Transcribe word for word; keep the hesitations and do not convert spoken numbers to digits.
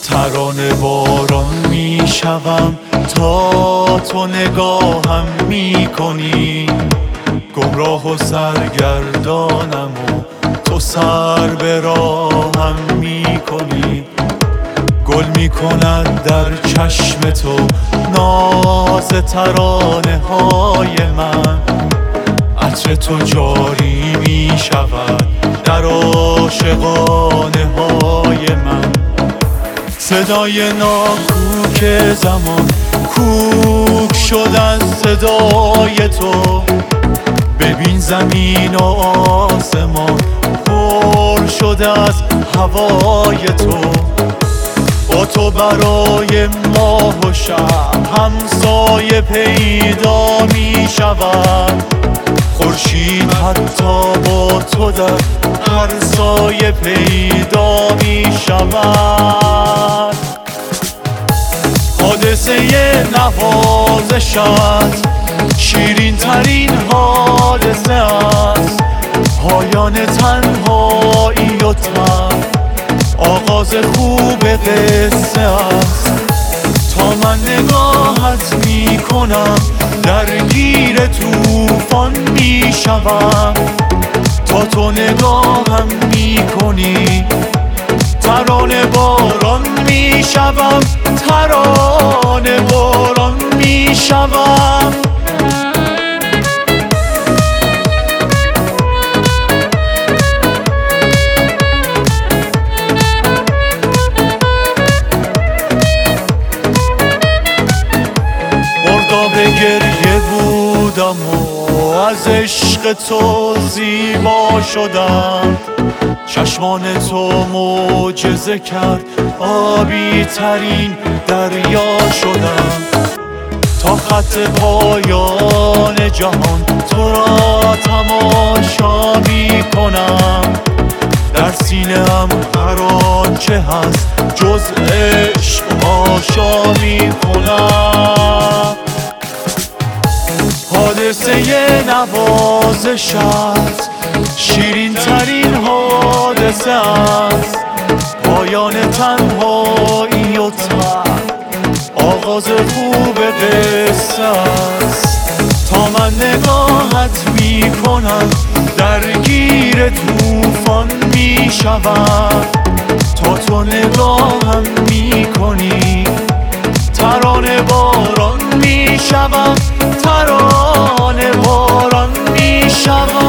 ترانه باران میشوم تا تو نگاهم میکنی، گمراه و سرگردانم و تو سر به راهم میکنی. گل میکند در چشم تو ناز ترانه های من، عطر تو جاری میشود در عاشقانه های من. صدای ناکوک زمان کوک شد از صدای تو، ببین زمین و آسمان پر شده از هوای تو. با تو برای ماه و شب همسایه پیدا می شود، خورشید حتی با تو در هر سایه پیدا می شود. حادثه نوازشت شیرین ترین حادثه است، پایان تنهایی و تن آغاز خوب قصه است. تا من نگاهت می کنم درگیر طوفان می شوم، تا تو نگاهم می کنی ترانه باران می شوم، ترانه باران می شوم. به گریه بودم و از عشق تو زیبا شدم، چشمان تو معجزه کرد آبی ترین دریا شدم. تا خط پایان جهان تو را تماشا می کنم، در سینه ام هر آنچه هست جز عشق آشا می کنم. حادثه نوازشت شیرین ترین حادثه است، پایان تنهایی و تن آغاز خوب قصه است. تا من نگاهت می کنم درگیر طوفان می شوم، تا تو نگاهم می کنی ترانه باران می شوم، ترانه باران می شوم.